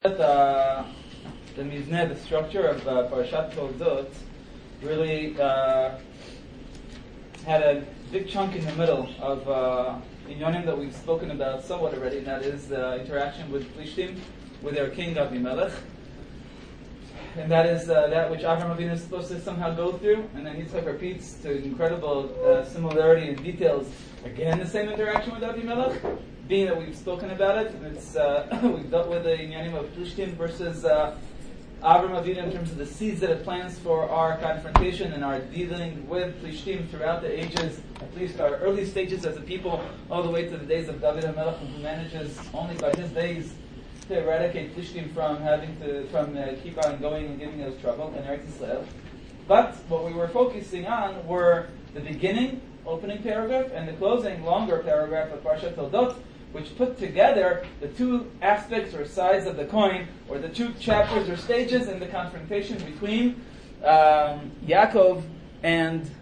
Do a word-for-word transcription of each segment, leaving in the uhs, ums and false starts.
Uh, the mizne, the structure of uh, Parashat Toldot, really uh, had a big chunk in the middle of uh, inyanim that we've spoken about somewhat already, and that is the interaction with Plishtim, with their king Avimelech, and that is uh, that which Avraham Avinu is supposed to somehow go through, and then Yitzchak repeats to incredible uh, similarity and details again the same interaction with Avimelech. Being that we've spoken about it, and it's uh, we've dealt with the inyanim of Plishtim versus uh, Avraham Avinu in terms of the seeds that it plants for our confrontation and our dealing with Plishtim throughout the ages, at least our early stages as a people, all the way to the days of David HaMelech, who manages only by his days to eradicate Plishtim from having to from uh, keep on going and giving us trouble in Eretz Yisrael. But what we were focusing on were the beginning, opening paragraph, and the closing, longer paragraph of Parashat Toldot, which put together the two aspects or sides of the coin, or the two chapters or stages in the confrontation between um, Yaakov and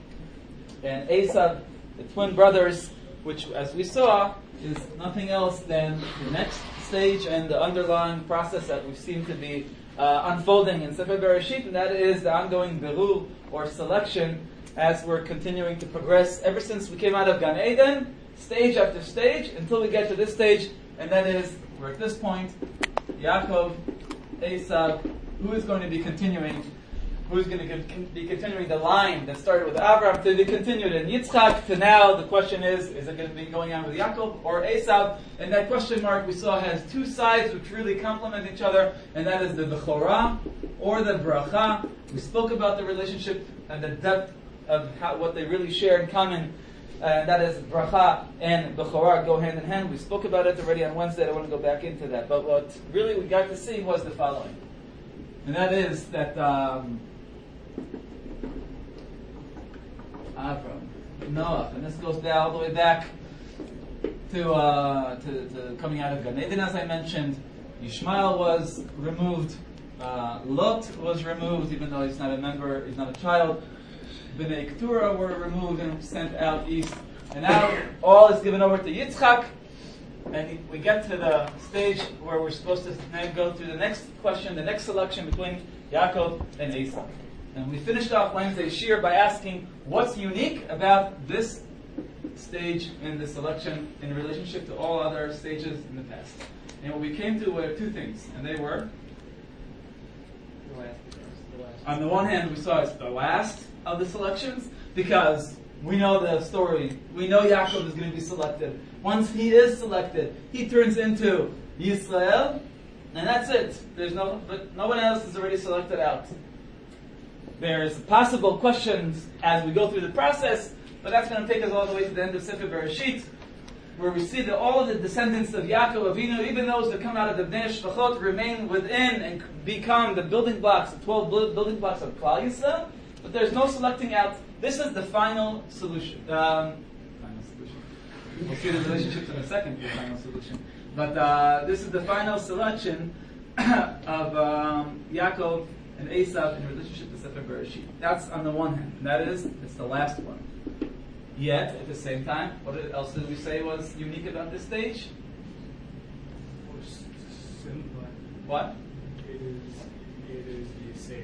and Esav, the twin brothers, which, as we saw, is nothing else than the next stage and the underlying process that we seem to be uh, unfolding in Sefer Bereshit, and that is the ongoing berul, or selection, as we're continuing to progress ever since we came out of Gan Eden, stage after stage, until we get to this stage, and that is, we're at this point, Yaakov, Esav, who is going to be continuing, who's going to be continuing the line that started with Abraham to be continued in Yitzchak, to now the question is, is it going to be going on with Yaakov or Esav? And that question mark we saw has two sides which really complement each other, and that is the Bechorah or the Bracha. We spoke about the relationship and the depth of how, what they really share in common. And uh, that is bracha and bechorah go hand in hand. We spoke about it already on Wednesday. I don't want to go back into that. But what really we got to see was the following. And that is that um, Avram, Noah, and this goes down all the way back to, uh, to, to coming out of Gan Eden, as I mentioned. Yishmael was removed. Uh, Lot was removed, even though he's not a member, he's not a child. Bnei Keturah were removed and sent out east. And now all is given over to Yitzchak. And we get to the stage where we're supposed to then go through the next question, the next selection between Yaakov and Esav. And we finished off Wednesday's shir by asking what's unique about this stage in the selection in relationship to all other stages in the past. And what we came to were two things, and they were, the last, the last. On the one hand, we saw it's the last of the selections, because we know the story. We know Yaakov is going to be selected. Once he is selected, he turns into Yisrael, and that's it. There's no, but no one else is already selected out. There's possible questions as we go through the process, but that's going to take us all the way to the end of Sefer Bereshit, where we see that all of the descendants of Yaakov Avinu, even those that come out of the Bnei Shvachot, remain within and become the building blocks, the twelve building blocks of Klal Yisrael. But there's no selecting out. This is the final solution. Um, final solution. We'll see the relationships in a second, the final solution. But uh, this is the final selection of um, Yaakov and Esav in relationship to Sefer Bereshit. That's on the one hand. And that is, it's the last one. Yet, at the same time, what else did we say was unique about this stage? What? It is, it is the same.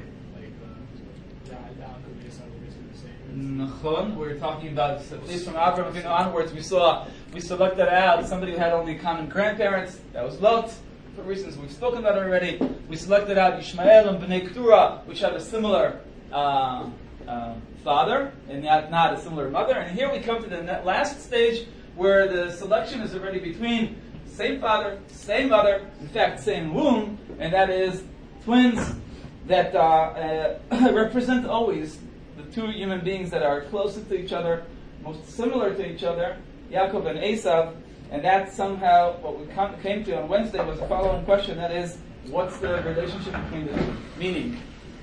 Nachon, we're talking about, at least from Avraham Avinu onwards, we saw, we selected out somebody who had only common grandparents. That was Lot, for reasons we've spoken about already. We selected out Yishmael and Bnei Keturah, which have a similar uh, uh, father, and not, not a similar mother. And here we come to the last stage, where the selection is already between same father, same mother, in fact, same womb, and that is twins that uh, uh, represent always the two human beings that are closest to each other, most similar to each other, Yaakov and Esav, and that somehow, what we com- came to on Wednesday was the following question, that is, what's the relationship between the two? Meaning,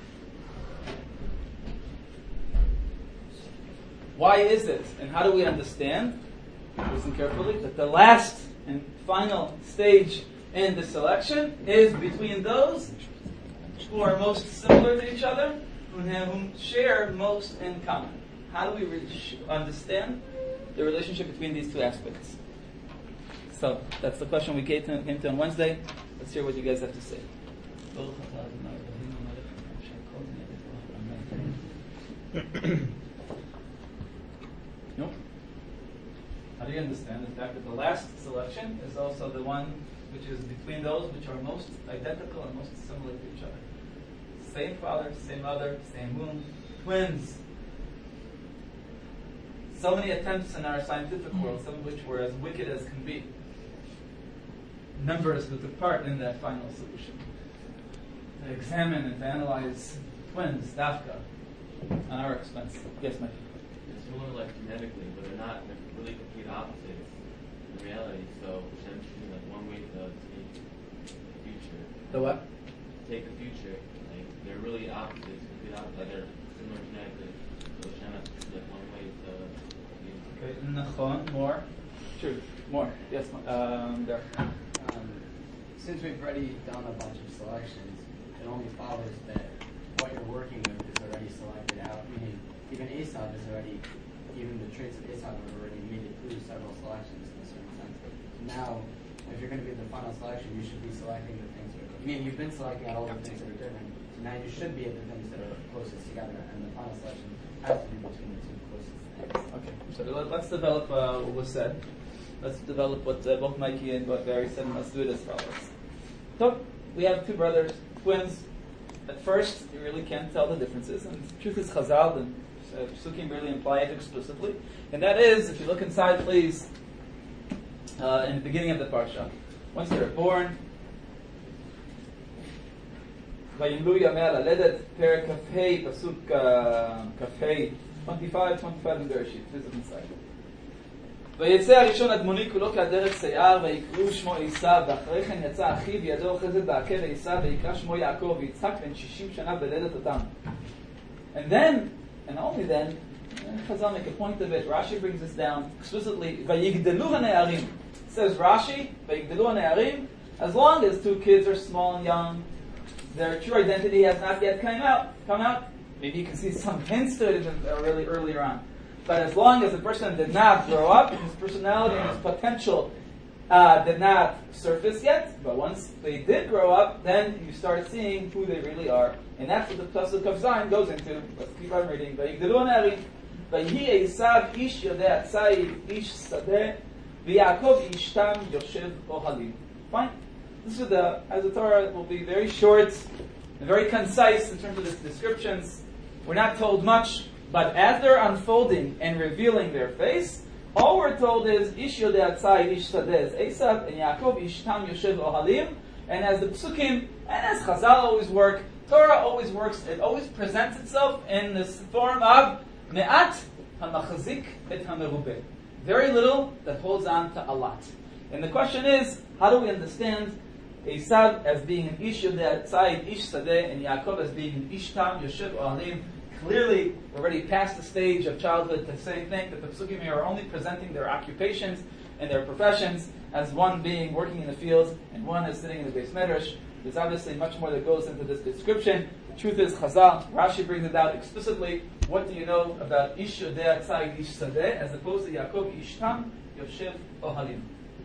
why is it, and how do we understand, listen carefully, that the last and final stage in the selection is between those who are most similar to each other, who share most in common. How do we re- understand the relationship between these two aspects? So that's the question we came to, came to on Wednesday. Let's hear what you guys have to say. No? How do you understand the fact that the last selection is also the one which is between those which are most identical and most similar to each other? Same father, same mother, same womb, twins. So many attempts in our scientific world, some of which were as wicked as can be. Members who took part in that final solution. To examine and to analyze twins, dafka, on our expense. Yes, Mike? It's similar like genetically, but they're not. They're really complete opposites in reality. So Hashem seems like one way to take the future. The what? Take the future. Like they're really opposites, complete opposites. Like they're similar genetically. So Hashem seems like one way to. Okay, Nachon, more. True, more. Yes, um, there. Um, since we've already done a bunch of selections, it only follows that what you're working with is already selected out. Meaning, even Esav is already, even the traits of Esav are already made it through several selections in a certain sense. Now, if you're going to be the final selection, you should be selecting the things that are. I mean, you've been selecting out all the things that are different. So now you should be at the things that are closest together, and the final selection has to be between the two closest things. Okay, so let's develop uh, what was said. Let's develop what uh, both Mikey and what Barry said, and let's do it as follows. So, we have two brothers, twins. At first, you really can't tell the differences. And the truth is, Chazal and uh, Psukim really imply it explicitly. And that is, if you look inside, please, uh, in the beginning of the Parsha. Once they're born, Vayimlu Yameh Laledet, Per Kafhei, Pasuk Kafhei, twenty-five, twenty-five in Bereshit. Please look inside. ויצא הראשון אדמוני כולו כדרך שיער ויקראו שמו עשיו ואחרי כן יצא אחיו וידו אוחזת בעקב עשיו ויקרא שמו יעקב ויצחק בן שישים שנה בלדת אותם. And then, and only then, Chazal make a point of it. Rashi brings this down explicitly. ויגדלו הנערים. Says Rashi, ויגדלו הנערים, as long as two kids are small and young, their true identity has not yet come out. Come out. Maybe you can see some hints to it really earlier on. But as long as the person did not grow up, his personality and his potential uh, did not surface yet, but once they did grow up, then you start seeing who they really are. And that's what the Pasuk of Zion goes into. Let's keep on reading. ויגדלו הנערים, ויהי עשיו איש יודע ציד, איש שדה, ויעקב איש תם יושב אוהלים. Fine. This is the, as the Torah will be very short and very concise in terms of its descriptions. We're not told much. But as they're unfolding and revealing their face, all we're told is Ish Yodei Tzai, Ish Sadeh is Esav, and Yaakov Ish Tam Yoshev Ohalim. And as the Psukim, and as Chazal always work, Torah always works, it always presents itself in this form of Me'at HaMachazik Et HaMerubeh. Very little that holds on to a lot. And the question is, how do we understand Esav as being an Ish Yodei Tzai, Ish Sadeh, and Yaakov as being an Ish Tam Yoshev Ohalim? Clearly, we're already past the stage of childhood to say, think that the Pesukim here are only presenting their occupations and their professions as one being working in the fields and one is sitting in the Beis Medrash. There's obviously much more that goes into this description. The truth is, Chazal, Rashi brings it out explicitly. What do you know about Ish Yodei Tzai Ish Sadeh as opposed to Yaakov Ish Tam Yoshev Ohalim?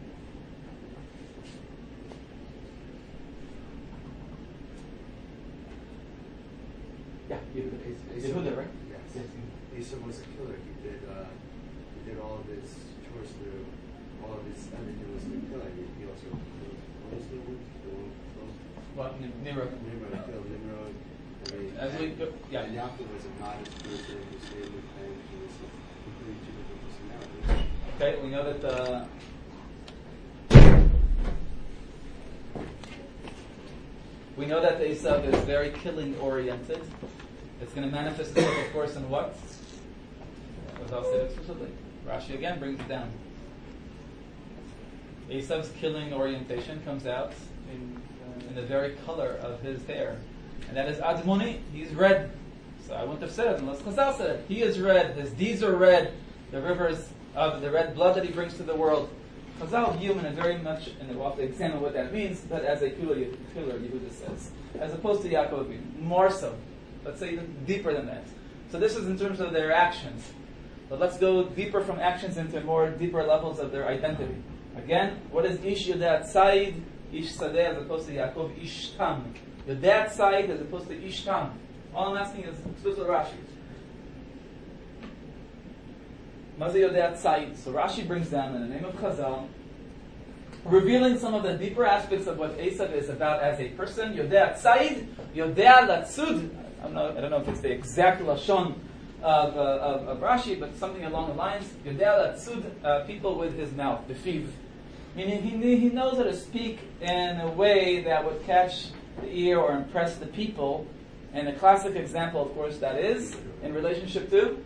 Yeah, Yehuda, right? Yes. yes. Esau was a killer. He did. Uh, he did all of his chores through. All of his everything was through killing. He also killed. What was the word? What? Nimrod. Nimrod killed Nimrod. I mean, As we go, yeah. And Yaakov was a modest person. He stayed with him. He was a completely two different personalities. Okay, we know that. Uh, We know that the Esav is very killing-oriented. It's going to manifest itself, of course, in what? Without saying explicitly. Rashi again brings it down. Esav's killing orientation comes out in, uh, in the very color of his hair. And that is Admoni. He's red. So I wouldn't have said it unless Chazal said it. He is red. His deeds are red. The rivers of the red blood that he brings to the world. Chazal view him in a very much, and we'll have to examine what that means, but as a killer, killer Yehuda says. As opposed to Yaakov, more so. Let's say even deeper than that. So this is in terms of their actions. But let's go deeper from actions into more deeper levels of their identity. Again, what is Ish Yodei Tzai, Ish Sadeh as opposed to Yaakov, Ish Tam. Yodea Tzayid as opposed to Ish Tam. All I'm asking is, this is Rashi. Maze Yodea Tzayid. So Rashi brings down in the name of Chazal, revealing some of the deeper aspects of what Esav is about as a person. Yodea Tzayid, Yodea Latzud. I don't know, I don't know if it's the exact Lashon of, uh, of, of Rashi, but something along the lines. Yodea Latzud, uh, people with his mouth, befiv. Meaning he, he knows how to speak in a way that would catch the ear or impress the people. And a classic example, of course, that is in relationship to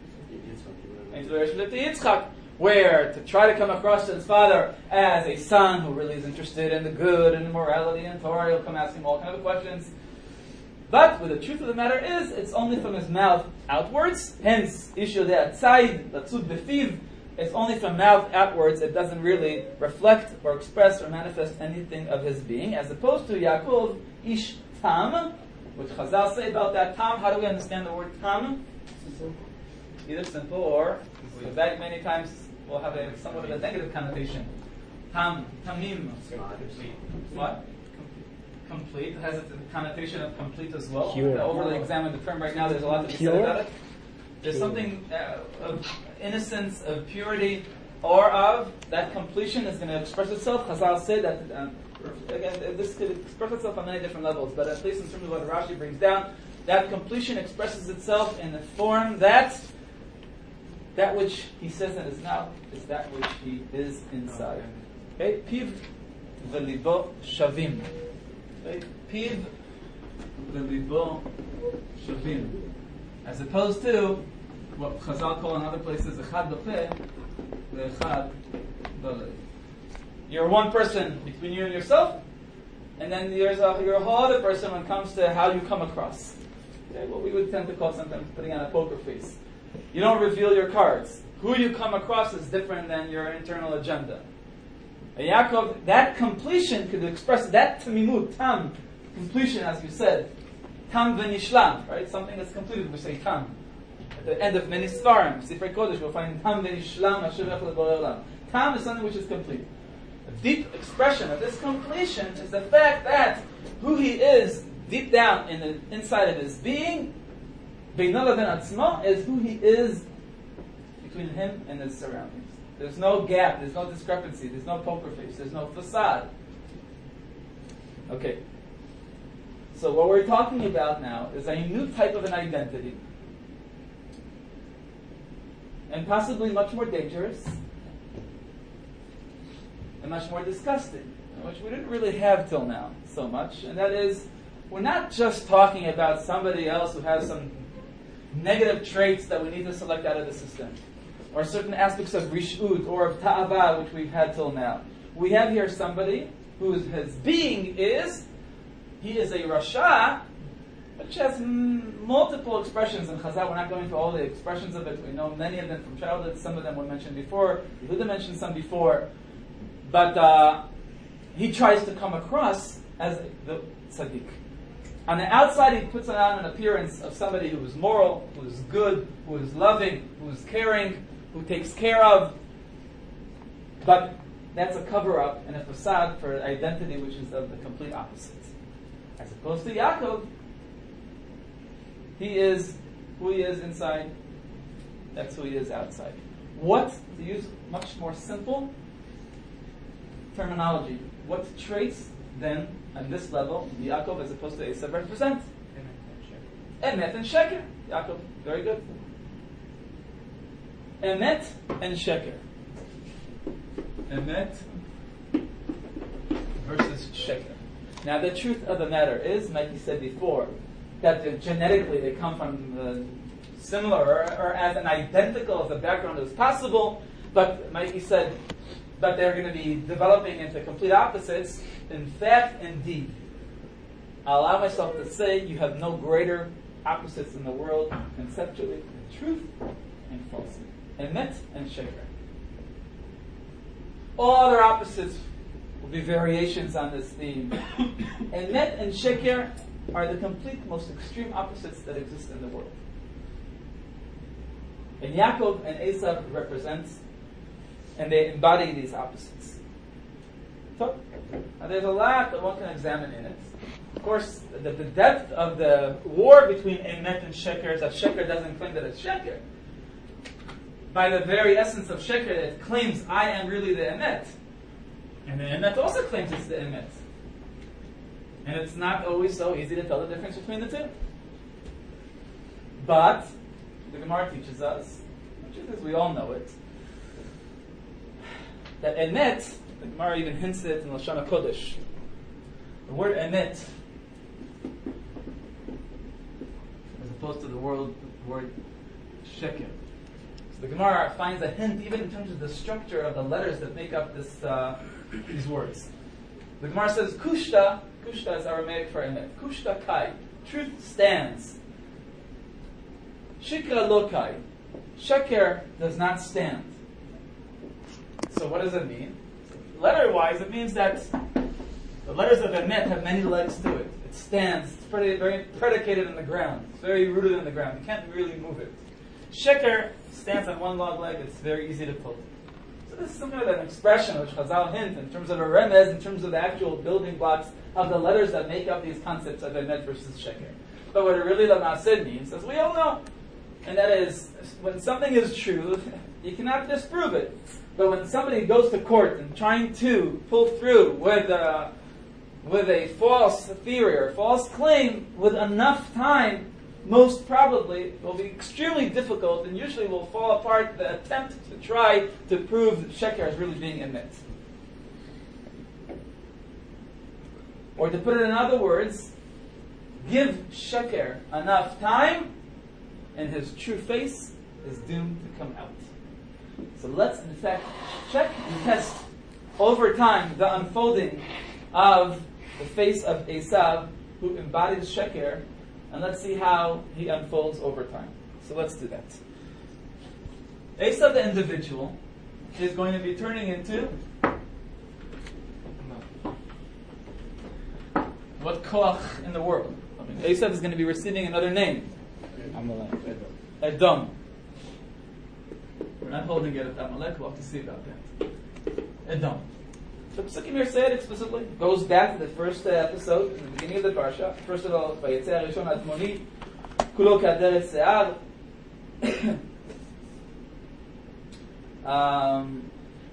in relationship to Yitzchak, where to try to come across to his father as a son who really is interested in the good and the morality and Torah, he'll come asking all kinds of questions. But with the truth of the matter is, it's only from his mouth outwards. Hence, Ish Yodea Tzayid, Latzud Befiv. It's only from mouth outwards. It doesn't really reflect or express or manifest anything of his being, as opposed to Yaakov, Ish Tam, which Chazal say about that Tam. How do we understand the word Tam? Either simple or, because that many times will have a somewhat of a negative connotation. Tam, Tamim. What? Complete. It has a connotation of complete as well. Pure. To overly examine the term right now, there's a lot to be said Pure? about it. There's something uh, of innocence, of purity, or of that completion is going to express itself. Chazal said that, um, again, this could express itself on many different levels, but at least in terms of what Rashi brings down, that completion expresses itself in the form that that which he says in his mouth is that which he is inside. Okay? Piv v'libo shavim. Okay? Piv v'libo shavim. As opposed to what Chazal call in other places echad b'peh ve'echad b'lev. You're one person between you and yourself, and then there's a, you're a whole other person when it comes to how you come across. Okay? What we would tend to call sometimes putting on a poker face. You don't reveal your cards. Who you come across is different than your internal agenda. A Yaakov, that completion could express that tamimut, tam, completion, as you said. Tam v'nishlam, right? Something that's completed, we say tam. At the end of many svarim, Sifrei Kodesh, we'll find tam v'nishlam, Hashem echad borei olam. Tam is something which is complete. A deep expression of this completion is the fact that who he is deep down in the inside of his being, Beino leben atzmo, is who he is between him and his surroundings. There's no gap, there's no discrepancy, there's no poker face, there's no facade. Okay. So what we're talking about now is a new type of an identity. And possibly much more dangerous and much more disgusting, which we didn't really have till now so much. And that is, we're not just talking about somebody else who has some negative traits that we need to select out of the system, or certain aspects of rishut or of ta'ava, which we've had till now. We have here somebody whose his being is, he is a rasha, which has m- multiple expressions in Chazal. We're not going through all the expressions of it. We know many of them from childhood. Some of them were mentioned before. Yehuda mentioned some before. But uh, he tries to come across as the tzaddik. On the outside, he puts on an appearance of somebody who is moral, who is good, who is loving, who is caring, who takes care of. But that's a cover-up and a facade for an identity which is of the complete opposite. As opposed to Yaakov, he is who he is inside, that's who he is outside. What, to use much more simple terminology, what traits then, on this level, Yaakov as opposed to Esav represent? Emet and Sheker. Yaakov, very good. Emet and Sheker. Emet versus Sheker. Now the truth of the matter is, like he said before, that genetically they come from uh, similar or, or as an identical as a background as possible, but Mikey said, but they're going to be developing into complete opposites. In fact, indeed, I'll allow myself to say you have no greater opposites in the world conceptually than truth and falsehood. Emet and Sheker. All other opposites will be variations on this theme. Emet and Sheker are the complete, most extreme opposites that exist in the world. And Yaakov and Esav represent, and they embody these opposites. So, now there's a lot that one can examine in it. Of course, the, the depth of the war between Emet and Sheker is that Sheker doesn't claim that it's Sheker. By the very essence of Sheker, it claims, I am really the Emet. And the Emet also claims it's the Emet. And it's not always so easy to tell the difference between the two. But, the Gemara teaches us, which is, we all know it, that Emet, the Gemara even hints it in Lashon HaKodesh. The word Emet, as opposed to the word, word Sheker. So the Gemara finds a hint even in terms of the structure of the letters that make up this uh, these words. The Gemara says, Kushta, Kushta is Aramaic for Emet. Kushta Kai, truth stands. Shikra lo Kai, Sheker does not stand. So what does it mean? Letter-wise, it means that the letters of Emet have many legs to it. It stands. It's pretty, very predicated in the ground. It's very rooted in the ground. You can't really move it. Sheker stands on one long leg. It's very easy to pull. So this is something of an expression which Chazal hint in terms of a remez, in terms of the actual building blocks of the letters that make up these concepts of Emet versus Sheker. But what it really Lamasid means, as we all know, and that is, when something is true, you cannot disprove it. But when somebody goes to court and trying to pull through with a, with a false theory or false claim with enough time, most probably it will be extremely difficult and usually will fall apart the attempt to try to prove that Sheker as really being Emet. Or to put it in other words, give Sheker enough time and his true face is doomed to come out. So let's, in fact, check and test over time the unfolding of the face of Esav, who embodies Sheker, and let's see how he unfolds over time. So let's do that. Esav, the individual, is going to be turning into what koach in the world? I mean, Esav is going to be receiving another name. Edom. We're not holding it at Amalek, we'll have to see about that. Edom. So Pesukim here say it explicitly. Goes back to the first uh, episode, in the beginning of the Parsha. First of all, Vayetzeh Rishon Admoni, Kulo Kaderet Se'ar. Um,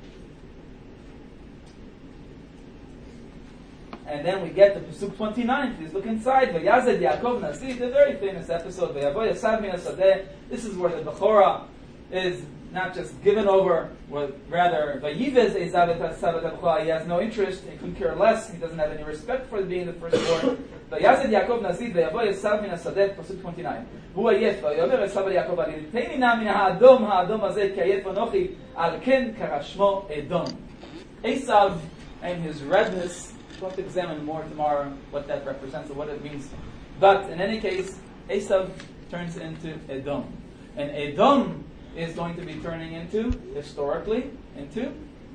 and then we get to Pasuk twenty-nine. Please look inside. Vayazed Yaakov Nasi, the very famous episode. Vayavoy Esav min hasadeh. This is where the Bechorah is not just given over, or rather, Vayivez Esav et Esav et Abchah. He has no interest. He couldn't care less. He doesn't have any respect for being the firstborn. Vayazed Yaakov Nasi. Vayavoy Esav min hasadeh. Pasuk twenty-nine. Hu ayef. Vayomer Esav el Yaakov ali. Teini na min ha'adom ha'adom hazeh ki ayef anochi al ken karashmo Edom. Esav and his redness. We'll have to examine more tomorrow what that represents and what it means. But in any case, Esav turns into Edom. And Edom is going to be turning into, historically, into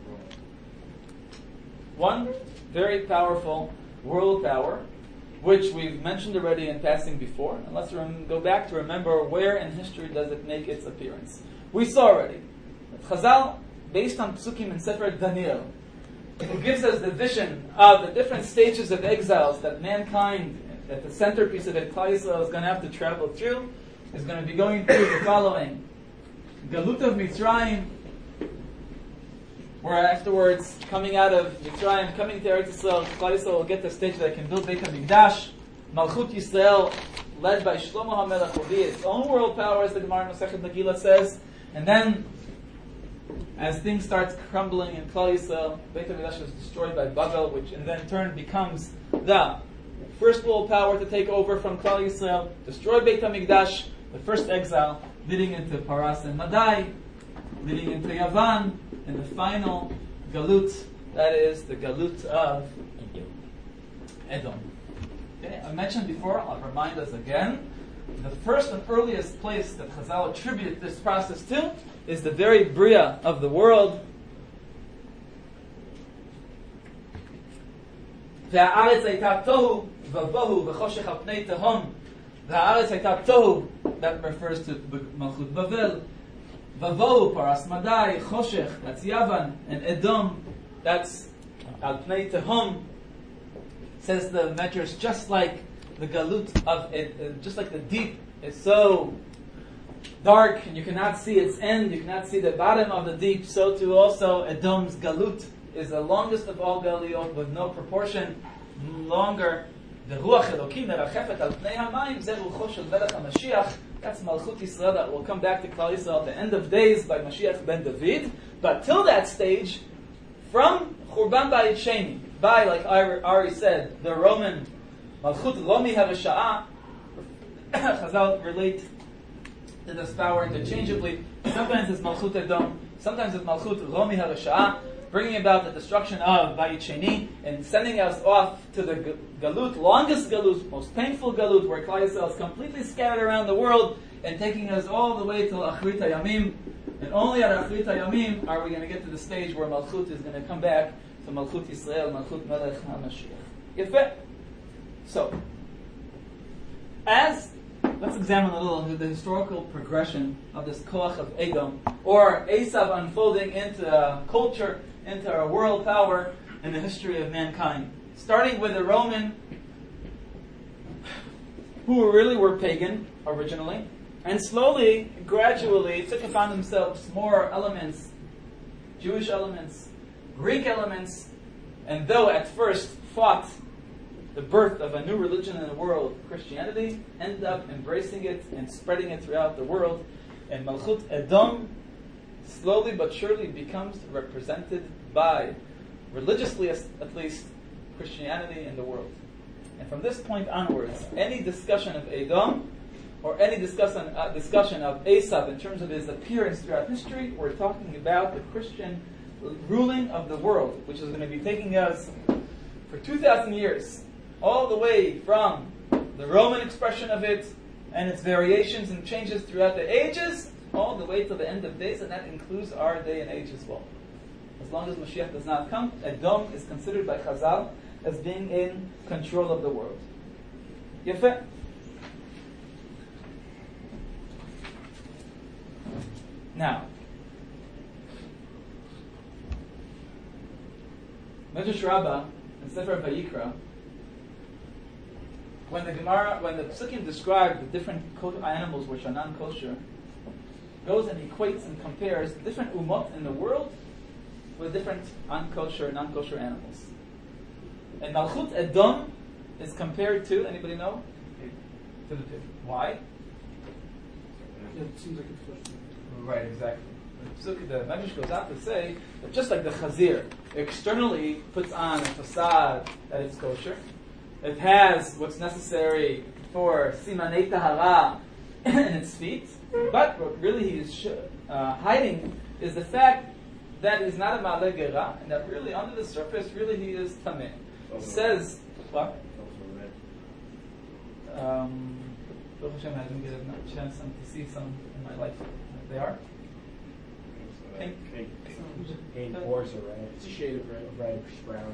one very powerful world power, which we've mentioned already in passing before. And let's rem- go back to remember where in history does it make its appearance. We saw already that Chazal, based on Psukim in Sefer Daniel, who gives us the vision of the different stages of exiles that mankind, that the centerpiece of it, Klal Yisrael, is going to have to travel through, is going to be going through the following. Galut of Mitzrayim, where afterwards, coming out of Mitzrayim, coming to Eretz Yisrael, Klal Yisrael will get to the stage that it can build Beit HaMikdash. Malchut Yisrael, led by Shlomo HaMelech, will be its own world power, as the Gemara in Masechet Megillah says. And then, as things start crumbling in Klal Yisrael, Beit HaMikdash is destroyed by Babel, which in then turn becomes the first world power to take over from Klal Yisrael, destroy Beit HaMikdash, the first exile, leading into Paras and Madai, leading into Yavan, and the final Galut, that is the Galut of Edom. Okay, I mentioned before, I'll remind us again, the first and earliest place that Chazal attribute this process to is the very Bria of the world. והארץ הייתה תוהו ובוהו וחושך על פני תהום. והארץ הייתה תוהו, that refers to Malchut Bavel. Vavohu, Paras Madai, Choshech, that's Yavan, and Edom, that's Al Pnei Tehom, says the Medrash, just like the galut of it, uh, just like the deep is so dark and you cannot see its end, you cannot see the bottom of the deep, so too also Edom's galut is the longest of all galiot with no proportion longer. The Ruach Elokim merachefet al pnei hamayim, ze rucho shel Melech HaMashiach. That's Malchut Yisrael that will come back to Klal Yisrael at the end of days by Mashiach ben David. But till that stage, from Churban Bayit Sheni, by, like Ari said, the Roman Malchut Lomi Havasha'ah, Chazal relate to this power interchangeably. Sometimes it's Malchut Edom, sometimes it's Malchut Lomi Havasha'ah, bringing about the destruction of Bayit Sheni and sending us off to the Galut, longest Galut, most painful Galut, where Klal Yisrael is completely scattered around the world and taking us all the way till Achrit HaYamim. And only at Achrit HaYamim are we going to get to the stage where Malchut is going to come back to Malchut Yisrael, Malchut Melech HaMashiach. Yefet. So, as let's examine a little the historical progression of this Koach of Edom, or Esav unfolding into a culture, into a world power in the history of mankind. Starting with the Roman, who really were pagan originally, and slowly, gradually, took upon themselves more elements, Jewish elements, Greek elements, and though at first fought the birth of a new religion in the world, Christianity, ended up embracing it and spreading it throughout the world. And Malchut Edom slowly but surely becomes represented by, religiously at least, Christianity in the world. And from this point onwards, any discussion of Edom, or any discussion, uh, discussion of Esav in terms of his appearance throughout history, we're talking about the Christian ruling of the world, which is going to be taking us for two thousand years, all the way from the Roman expression of it and its variations and changes throughout the ages, all the way to the end of days, and that includes our day and age as well. As long as Mashiach does not come, Edom is considered by Chazal as being in control of the world. Yefet. Now, Medrash Rabbah in Sefer Vayikra, when the Gemara, when the Psukim describe the different animals which are non-kosher, goes and equates and compares different umot in the world with different unkosher, non-kosher animals. And Malchut Edom is compared to, anybody know? To the pig. Why? Yeah, it seems like it's first. Right, exactly. The Psukim, the Medrash goes out to say that just like the Chazir externally puts on a facade that it's kosher, it has what's necessary for Simanei Tahara in its feet, but what really he is sh- uh, hiding is the fact that he's not a Ma'aleh Gera, and that really under the surface, really he is Tameh. Says, what? Um, Baruch Hashem, I didn't get a chance to see some in my life. They are? Pink? Pink. Pink or so red. It's a shade of red. Red, brown,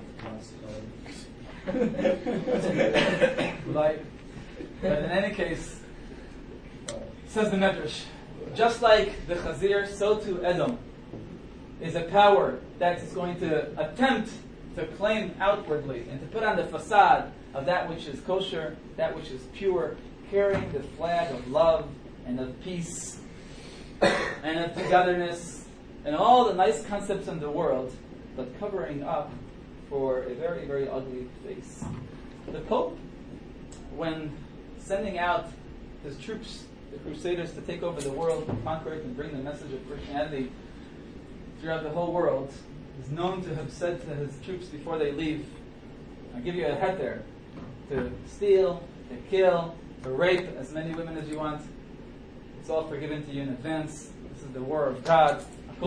color. Light. But in any case, says the Medrash, just like the Chazir, so too Edom is a power that is going to attempt to claim outwardly and to put on the facade of that which is kosher, that which is pure, carrying the flag of love and of peace and of togetherness and all the nice concepts in the world, but covering up for a very, very ugly face. The Pope, when sending out his troops, the Crusaders, to take over the world, conquer it, and bring the message of Christianity throughout the whole world, is known to have said to his troops before they leave, I'll give you a heter to steal, to kill, to rape as many women as you want. It's all forgiven to you in advance. This is the war of God.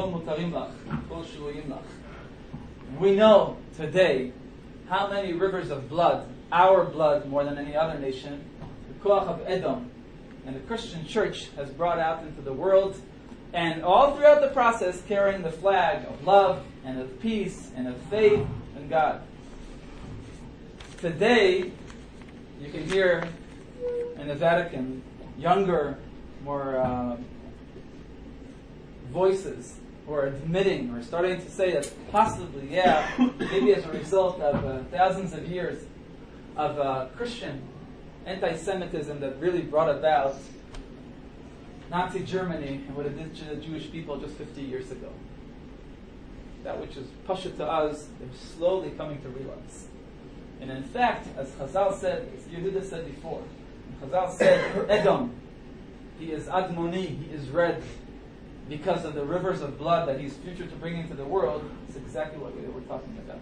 We know today how many rivers of blood, our blood more than any other nation, the Koach of Edom and the Christian church has brought out into the world, and all throughout the process carrying the flag of love and of peace and of faith in God. Today, you can hear in the Vatican younger, more uh, voices or admitting or starting to say that possibly, yeah, maybe as a result of uh, thousands of years of uh, Christian anti-Semitism that really brought about Nazi Germany and what it did to the Jewish people just fifty years ago. That which is pasha to us, they're slowly coming to realize. And in fact, as Chazal said, as Yehuda said before, Chazal said, Edom, he is Admoni, he is red, because of the rivers of blood that he's future to bring into the world. It's exactly what we were talking about.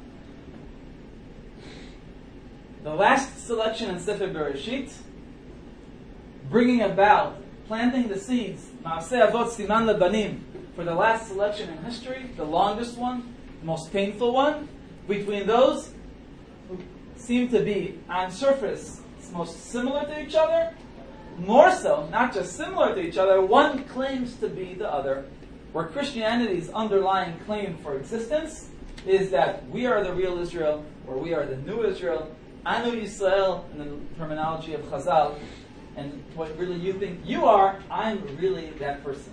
The last selection in Sefer Bereshit, bringing about, planting the seeds, Maaseh Avot Siman Lebanim, for the last selection in history, the longest one, the most painful one, between those who seem to be, on surface, most similar to each other, more so, not just similar to each other, one claims to be the other. Where Christianity's underlying claim for existence is that we are the real Israel, or we are the new Israel, Anu Yisrael, in the terminology of Chazal, and what really you think you are, I'm really that person.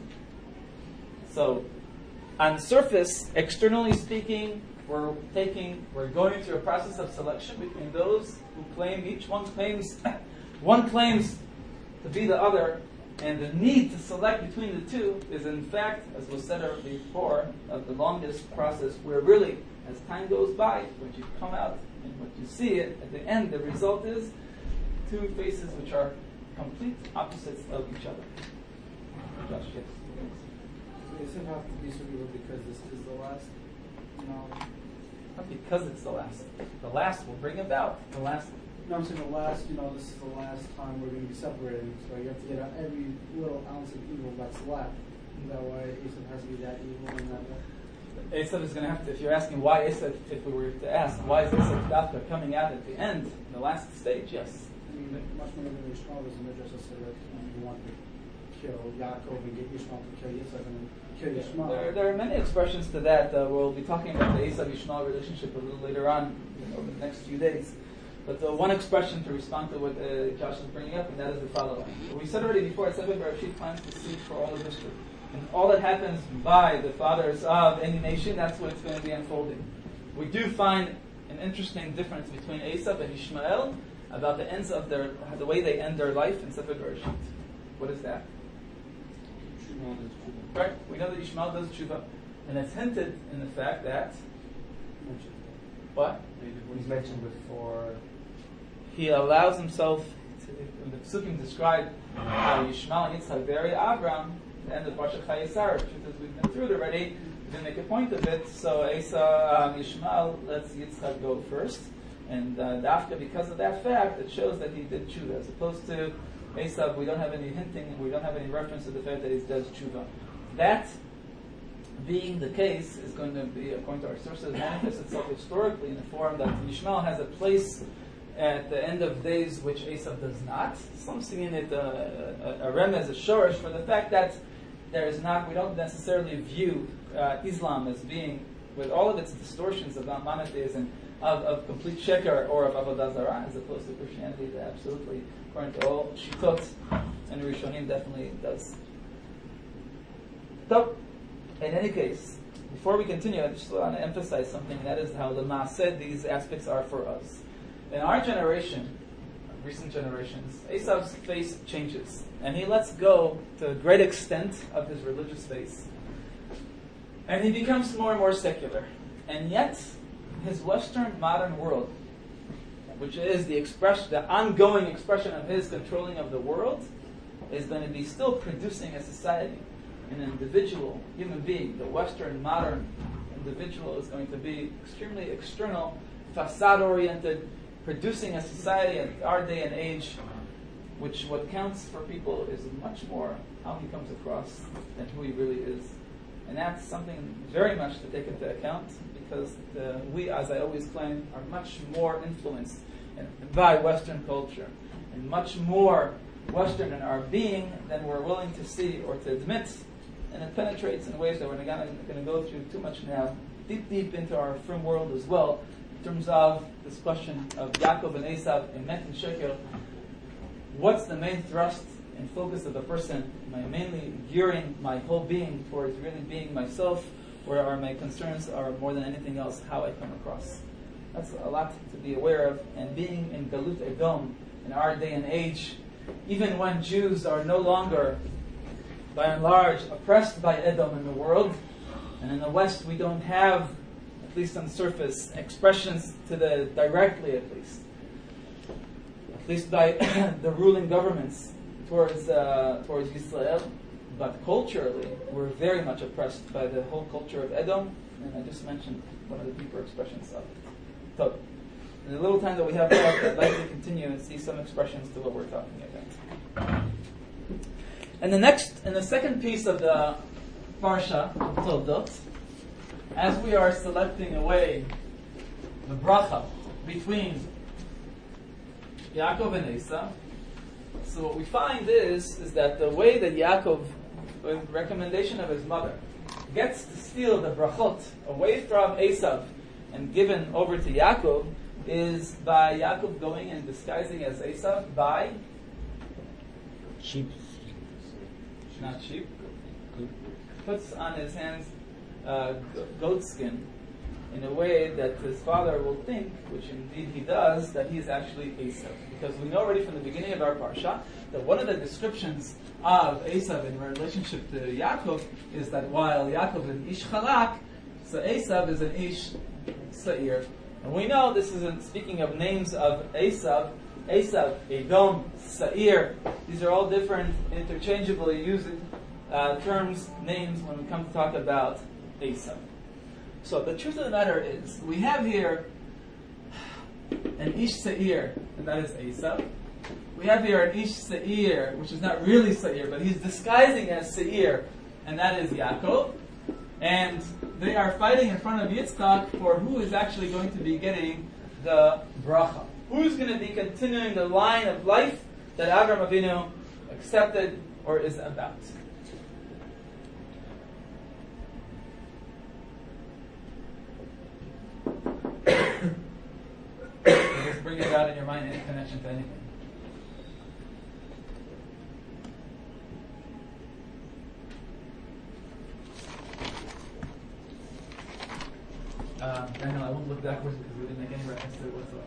So, on surface, externally speaking, we're taking, we're going through a process of selection between those who claim, each one claims, one claims to be the other, and the need to select between the two is in fact, as was said before, of the longest process where really, as time goes by, when you come out and what you see it, at the end, the result is two faces which are complete opposites of each other. Josh, yes. Does it have to be so evil because this is the last, you know? Not because it's the last. The last will bring about the last. No, I'm saying the last, you know, this is the last time we're going to be separated. So you have to get out every little ounce of evil that's left. And that way, Esav has to be that evil and that way. Esav is going to have to, if you're asking why Esav, if we were to ask, why is Esav Dafka coming out at the end, in the last stage, yes. I mean, much more than Yishmael was in the Midrash that said that you want to kill Yaakov and get Yishmael to kill Yitzhak and then kill Yishmael. There, there are many expressions to that. Uh, we'll be talking about the Esav-Yishmael relationship a little later on, you know, over the next few days. But the one expression to respond to what uh, Josh is bringing up, and that is the following. We said already before, Sefer Bereshit plants the seed for all of history. And all that happens by the fathers of any nation, that's what it's going to be unfolding. We do find an interesting difference between Esav and Ishmael about the ends of their, the way they end their life in Sefer Bereshit. What is that? Right? We know that Ishmael does tshuva. And it's hinted in the fact that what? He's mentioned before. He allows himself to, when the Psukim describe how Yishmael and Yitzchak bury Abraham, the end of Parshat Chayesar, truth is we've been through it already, we didn't make a point of it, so Asa, um, Yishmael lets Yitzchak go first, and uh, Dafka, because of that fact, it shows that he did tshuva, as opposed to Esav, we don't have any hinting, we don't have any reference to the fact that he does tshuva. That being the case is going to be, according to our sources, manifest itself historically in the form that Yishmael has a place at the end of days which Esav does not. Some see in it uh, a, a remez, a shorish, for the fact that there is not, we don't necessarily view uh, Islam as being, with all of its distortions of monotheism, of, of complete sheker or of avodah zarah, as opposed to Christianity that absolutely, according to all shitot and Rishonim, definitely does. So, in any case, before we continue, I just want to emphasize something, and that is how the Maaseh, these aspects are for us. In our generation, recent generations, Esav's face changes, and he lets go to a great extent of his religious face. And he becomes more and more secular. And yet, his Western modern world, which is the express, the ongoing expression of his controlling of the world, is going to be still producing a society. An individual, human being, the Western modern individual is going to be extremely external, facade-oriented, producing a society at our day and age, which what counts for people is much more how he comes across than who he really is. And that's something very much to take into account, because the, we, as I always claim, are much more influenced by Western culture, and much more Western in our being than we're willing to see or to admit. And it penetrates in ways that we're not going to go through too much now, deep, deep into our frum world as well, in terms of this question of Yaakov and Esav, Emet and Sheker. What's the main thrust and focus of the person? Am I mainly gearing my whole being towards really being myself, or are my concerns are more than anything else how I come across? That's a lot to be aware of. And being in Galut Edom in our day and age, even when Jews are no longer, by and large, oppressed by Edom in the world, and in the West we don't have, at least on the surface, expressions to the directly at least, at least by the ruling governments towards uh, towards Israel, but culturally we're very much oppressed by the whole culture of Edom, and I just mentioned one of the deeper expressions of it. So, in the little time that we have left, I'd like to continue and see some expressions to what we're talking about. And the next, and the second piece of the Parsha of Toldot, as we are selecting away the bracha between Yaakov and Esav, so what we find is, is that the way that Yaakov, with recommendation of his mother, gets to steal the brachot away from Esav and given over to Yaakov is by Yaakov going and disguising as Esav by Sheep. not sheep, puts on his hands uh, goat skin in a way that his father will think, which indeed he does, that he is actually Esav. Because we know already from the beginning of our parsha that one of the descriptions of Esav in relationship to Yaakov is that while Yaakov is an ish chalak, so Esav is an ish sa'ir. And we know this isn't speaking of names of Esav, Esav, Edom, Sa'ir. These are all different, interchangeably used uh, terms, names when we come to talk about Esav. So the truth of the matter is, we have here an Ish Sa'ir, and that is Esav. We have here an Ish Sa'ir, which is not really Sa'ir, but he's disguising as Sa'ir, and that is Yaakov. And they are fighting in front of Yitzchak for who is actually going to be getting the bracha. Who's going to be continuing the line of life that Avraham Avinu accepted or is about? Just bring it out in your mind in connection to anything. Uh, Daniel, I won't look backwards because we didn't make any reference to it whatsoever.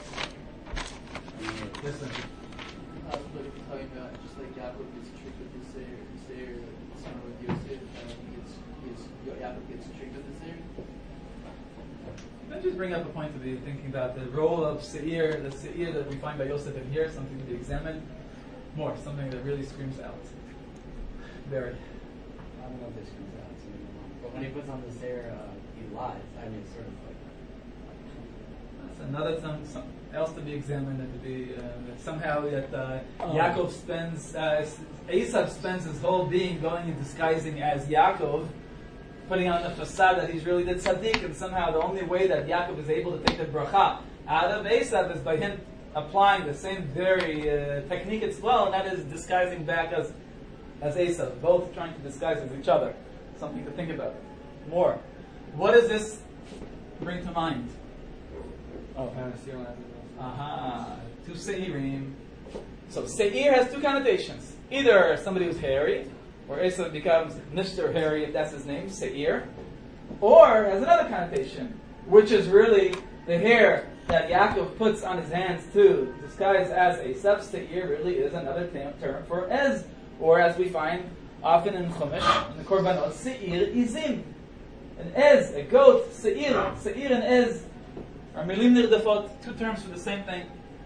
Listen. Uh, but if you're talking about just like Yaakov gets tricked with the Seir, the Seir, son with Yosef, uh, he gets, he gets, Yaakov gets tricked with the Seir. Let me just bring up a point to be thinking about the role of Seir, the Seir that we find by Yosef in here, something to be examined more, something that really screams out. Very. I don't know if this comes out, so maybe not. But when he puts on the Seir, uh, he lies. I mean, it's sort of like. That's another some, some else to be examined and to be uh, that somehow that uh, oh. Yaakov spends, uh, Esav spends his whole being going and disguising as Yaakov, putting on the facade that he's really the tzaddik, and somehow the only way that Yaakov is able to take the bracha out of Esav is by him applying the same very uh, technique as well, and that is disguising back as as Esav, both trying to disguise as each other. Something to think about. More. What does this bring to mind? Oh, Aha. Two Seirim. So Seir has two connotations. Either somebody who's hairy, or Esav becomes Mister Hairy if that's his name, Seir. Or has another connotation, which is really the hair that Yaakov puts on his hands to disguise as Esav. Seir really is another term for Ez. Or as we find often in Chumash, in the Korbanot, Seir Izim. An Ez, a goat, Seir, Seir and Ez are milim nirdafot, two terms for the same thing.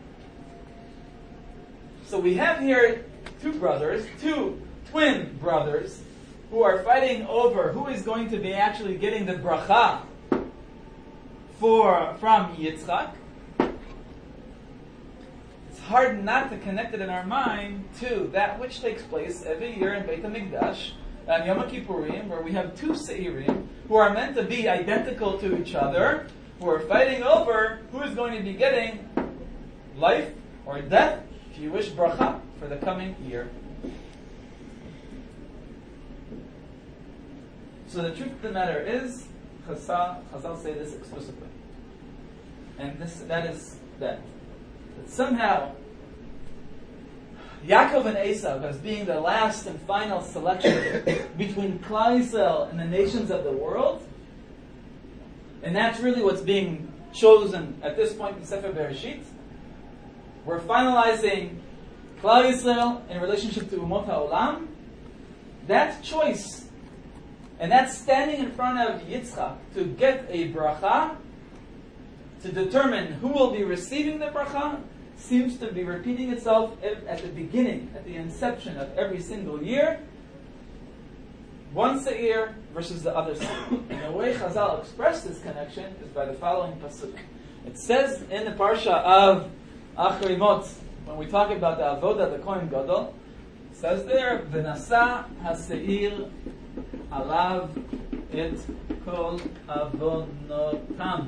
So we have here two brothers, two twin brothers, who are fighting over who is going to be actually getting the bracha for from Yitzchak. It's hard not to connect it in our mind to that which takes place every year in Beit HaMikdash on Yom Kippurim, where we have two Seirim who are meant to be identical to each other, who are fighting over who is going to be getting life or death, if you wish, bracha for the coming year. So the truth of the matter is, Chazal, Chazal say this explicitly, and this that is that that somehow Yaakov and Esav as being the last and final selection between Klal Yisrael and the nations of the world, and that's really what's being chosen at this point in Sefer Bereshit. We're finalizing Klal Yisrael in relationship to Umot HaOlam. That choice, and that's standing in front of Yitzchak to get a bracha, to determine who will be receiving the bracha, seems to be repeating itself at the beginning, at the inception of every single year. One seir versus the other seir. And the way Chazal expressed this connection is by the following pasuk. It says in the parsha of Achrei Mot, when we talk about the avodah, the Kohen Gadol, it says there, "V'nasa haseir alav et kol avonotam."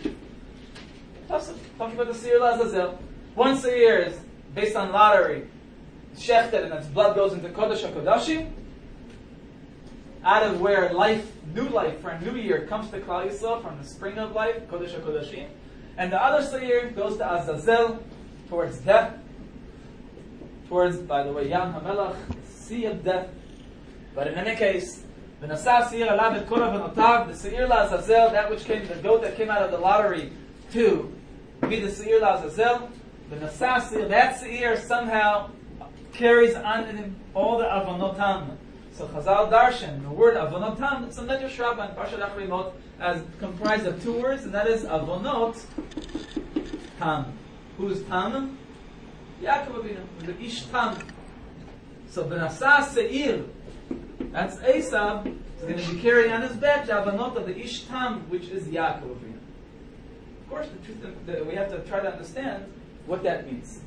Talking about the seir Lazazel. One seir is based on lottery, shechted, and its blood goes into Kodesh HaKodashim, out of where life, new life for a new year comes to Klal Yisrael from the spring of life, Kodesh HaKodashim. And the other seir goes to Azazel, towards death, towards, by the way, Yam HaMelech, sea of death. But in any case, the Nasa seir alav et kol avonotav, the seir Lazazel, that which came, the goat that came out of the lottery, to be the seir Lazazel. The Nasa seir, that seir somehow carries on in him all the avonotam. So Chazal Darshan, the word avonotam, it's a Medrash Rabbah in Parshat Achrei Mot, as comprised of two words, and that is avonot tam. Who's tam? Yaakov Avinu, the Ish tam. So the Nasa seir, that's Esav, is going to be carrying on his back the avonot of the Ish tam, which is Yaakov Avinu. Of course, the truth of the, we have to try to understand what that means.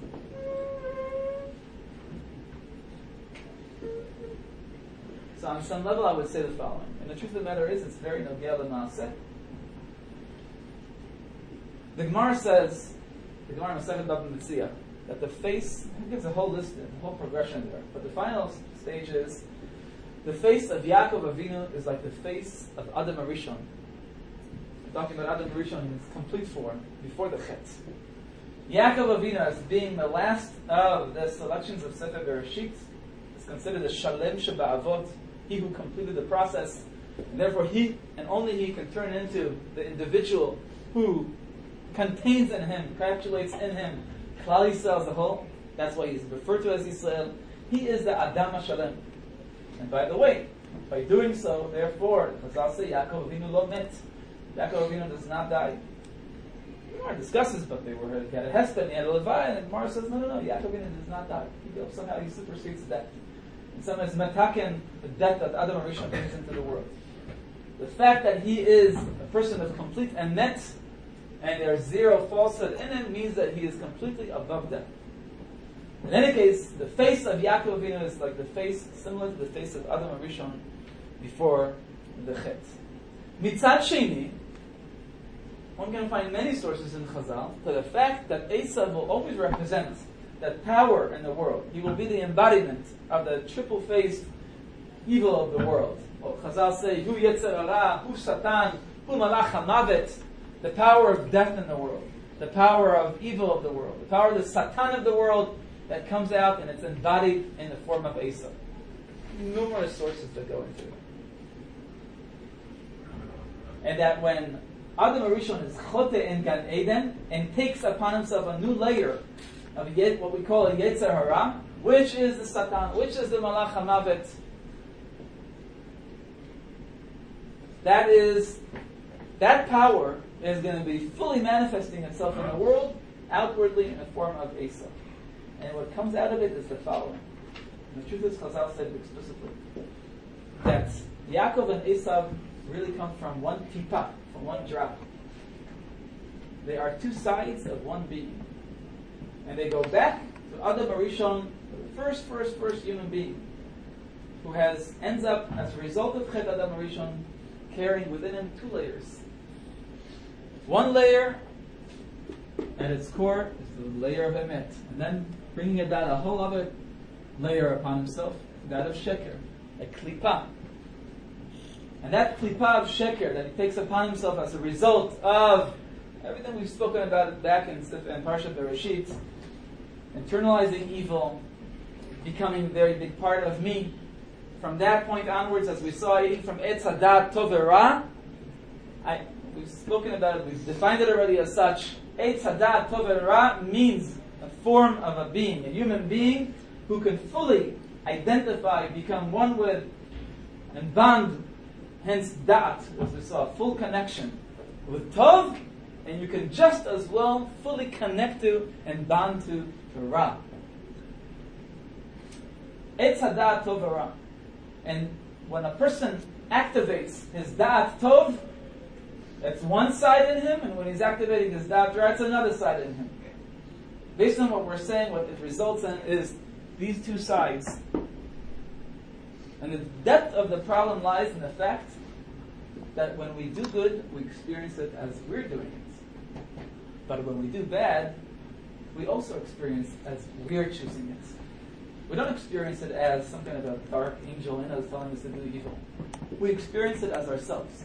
So on some level I would say the following. And the truth of the matter is, it's very nogea l'maaseh. The Gemara says, the Gemara Masechet Bava Metzia, that the face, it gives a whole list, a whole progression there. But the final stage is, the face of Yaakov Avinu is like the face of Adam HaRishon. We're talking about Adam HaRishon in its complete form, before the Chet. Yaakov Avinu, as being the last of the selections of Sefer Bereshit, is considered the Shalem Sheba'avot, he who completed the process, and therefore he, and only he, can turn into the individual who contains in him, encapsulates in him, Klal Yisrael as a whole. That's why he's referred to as Yisrael. He is the Adam HaShalem. And by the way, by doing so, therefore, Chazal say, Yaakov Avinu lo met. Yaakov Avinu does not die. The Gemara discusses, but they were he had a hesped, he had a levaya, and the Gemara says, no, no, no, Yaakov Avinu does not die. He goes, somehow he supersedes death. And somehow is metaken the death that Adam HaRishon brings into the world. The fact that he is a person of complete emet, and there's zero falsehood in him, means that he is completely above death. In any case, the face of Yaakov Avinu is like the face, similar to the face of Adam HaRishon before the Chet. Mitzad Sheni, one can find many sources in Chazal to the fact that Esav will always represent that power in the world. He will be the embodiment of the triple-faced evil of the world. Well, Chazal say, Hu Yetzer Hara, Hu Satan, Hu Malach HaMavet, the power of death in the world, the power of evil of the world, the power of the Satan of the world that comes out and it's embodied in the form of Esav. Numerous sources that go into it. And that when Adam HaRishon is chote in Gan Eden and takes upon himself a new layer of yet, what we call a Yetzer Hara, which is the Satan, which is the Malach HaMavet. That is, that power is going to be fully manifesting itself in the world, outwardly in the form of Esav. And what comes out of it is the following. And the truth is, Chazal said explicitly, that Yaakov and Esav really come from one tipa, from one drop. They are two sides of one being. And they go back to Adam HaRishon, the first, first, first human being, who has ends up, as a result of Chet Adam HaRishon, carrying within him two layers. One layer, at its core, is the layer of Emet. And then bringing it down a whole other layer upon himself, that of Sheker, a Klippa. And that Klippa of Sheker that he takes upon himself as a result of everything we've spoken about back in, in Parshat Bereshit, internalizing evil, becoming a very big part of me. From that point onwards, as we saw, eating from Etz Hadat Tov Ra, I we've spoken about it, we've defined it already as such. Etz Hadat Tov Ra means a form of a being, a human being who can fully identify, become one with, and bond, hence Da'at, as we saw, full connection with Tov, and you can just as well fully connect to and bond to, to Ra. Etz Hadat Tov Ra. And when a person activates his Da'at Tov, that's one side in him, and when he's activating his Da'at Ra, it's another side in him. Based on what we're saying, what it results in is these two sides. And the depth of the problem lies in the fact that when we do good, we experience it as we're doing it. But when we do bad, we also experience it as we're choosing it. We don't experience it as some kind of a dark angel in us telling us to do evil. We experience it as ourselves.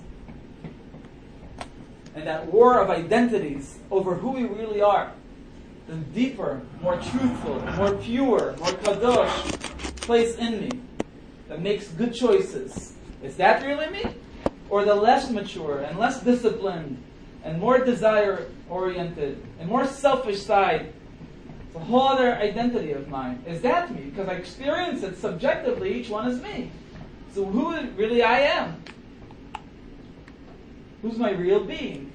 And that war of identities over who we really are, the deeper, more truthful, more pure, more kadosh place in me that makes good choices. Is that really me? Or the less mature and less disciplined and more desire-oriented and more selfish side? It's a whole other identity of mine. Is that me? Because I experience it subjectively, each one is me. So who really I am? Who's my real being?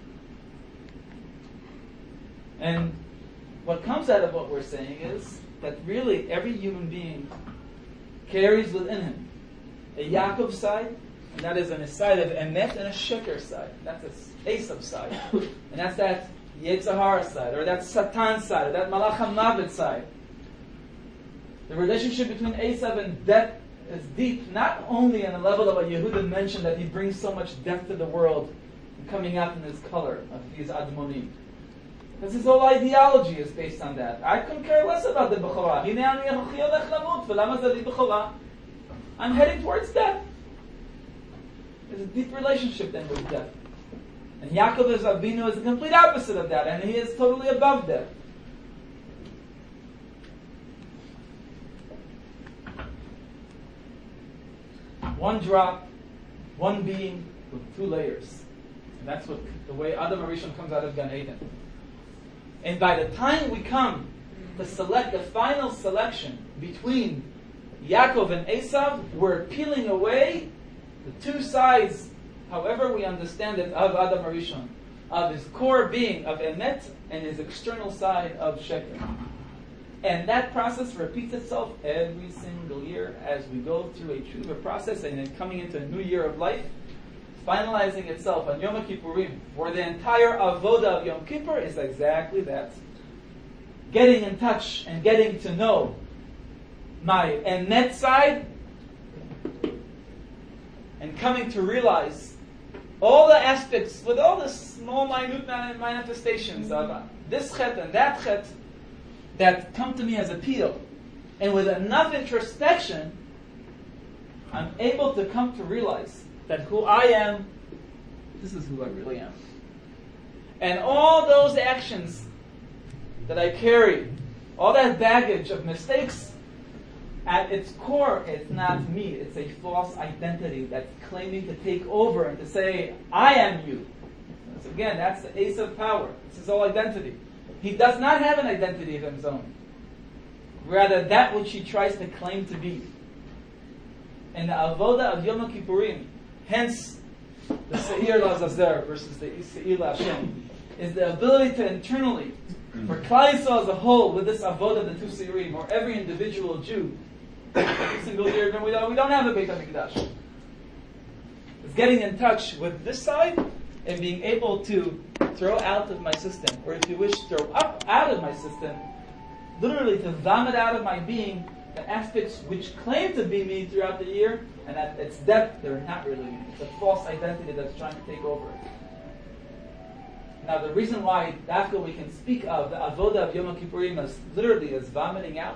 And what comes out of what we're saying is that really every human being carries within him a Yaakov side, and that is on a side of Emet, and a Sheker side. That's a Esav side. And that's that Yetzer Hara side, or that Satan side, or that Malach HaMavet side. The relationship between Esav and death is deep, not only on the level of what Yehuda mentioned, that he brings so much death to the world, coming out in his color of his Admonim. Because his whole ideology is based on that. I couldn't care less about the Bechorah. I'm heading towards death. There's a deep relationship then with death. And Yaakov is Avinu is the complete opposite of that, and he is totally above death. One drop, one being with two layers. And that's what the way Adam Arishon comes out of Gan Eden. And by the time we come to select the final selection between Yaakov and Esav, we're peeling away the two sides, however we understand it, of Adam Arishon, of his core being of Emet and his external side of Sheker. And that process repeats itself every single year as we go through a tshuva process and then coming into a new year of life, finalizing itself on Yom Kippurim, where the entire avoda of Yom Kippur is exactly that. Getting in touch and getting to know my Emet side and coming to realize all the aspects, with all the small, minute manifestations of this chet and that chet that come to me as appeal. And with enough introspection, I'm able to come to realize that who I am, this is who I really am. And all those actions that I carry, all that baggage of mistakes, at its core, it's not me. It's a false identity that's claiming to take over and to say, I am you. So again, that's the ace of power. It's his whole identity. He does not have an identity of his own. Rather, that which he tries to claim to be. And the avoda of Yom Kippurim, hence the Seir LaZazer versus the Seir LaHashem, is the ability to internally, for Klal Yisrael as a whole, with this avoda, the two Seirim, or every individual Jew, every single year, we don't, we don't have a Beit HaMikdash. It's getting in touch with this side and being able to throw out of my system, or if you wish, throw up out of my system, literally to vomit out of my being the aspects which claim to be me throughout the year, and at its depth, they're not really me. It's a false identity that's trying to take over. Now, the reason why, after we can speak of the avoda of Yom Kippurim as literally as vomiting out,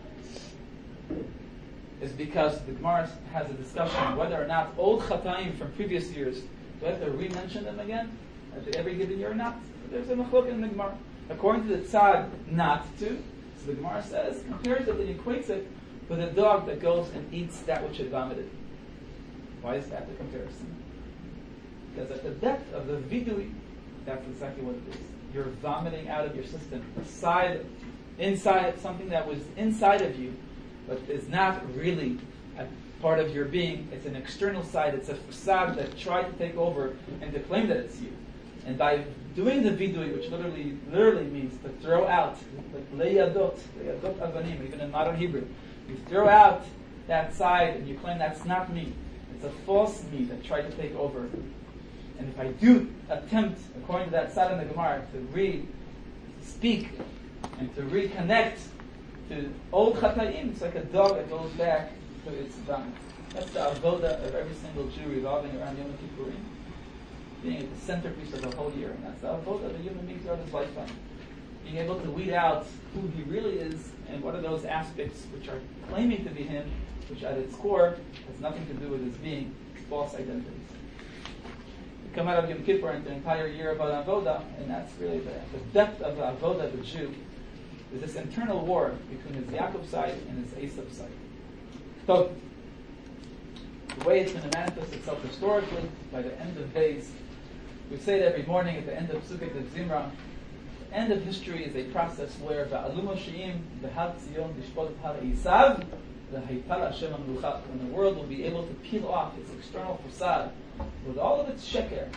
is because the Gemara has a discussion on whether or not old chataim from previous years, do I have to re-mention them again at every given year or not? There's a machlok in the Gemara. According to the tzad, not to. So the Gemara says, compares it and equates it with a dog that goes and eats that which it vomited. Why is that the comparison? Because at the depth of the vidui, that's exactly what it is. You're vomiting out of your system, aside, inside, something that was inside of you, but is not really a part of your being. It's an external side. It's a facade that tried to take over and to claim that it's you. And by doing the vidui, which literally literally means to throw out, like leyadot, leyadot avanim, even in modern Hebrew, you throw out that side and you claim that's not me. It's a false me that tried to take over. And if I do attempt, according to that side in the Gemara, to re-speak and to reconnect to old chataim, it's like a dog that goes back to its vomit. That's the avoda of every single Jew revolving around Yom Kippurim, being at the centerpiece of the whole year. And that's the avoda of the human being throughout his lifetime. Being able to weed out who he really is and what are those aspects which are claiming to be him, which at its core has nothing to do with his being, false identities. We come out of Yom Kippur into the entire year of avoda, and that's really the, the depth of the avoda of the Jew. Is this internal war between his Yaakov side and his Esav side. So, the way it's going to manifest itself historically, by the end of days, we say it every morning at the end of Sukkot of Zimra. The end of history is a process where Ba'alu Mosheim, B'Har Tzion, B'Shpot Har Esav, V'Haypal Hashem HaMeluchach, when the world will be able to peel off its external facade with all of its sheker.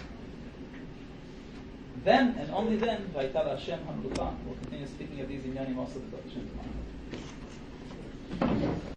Then, and only then, V'Haypal Hashem HaMeluchach. We'll continue speaking of these inyanim also to Hashem tomorrow.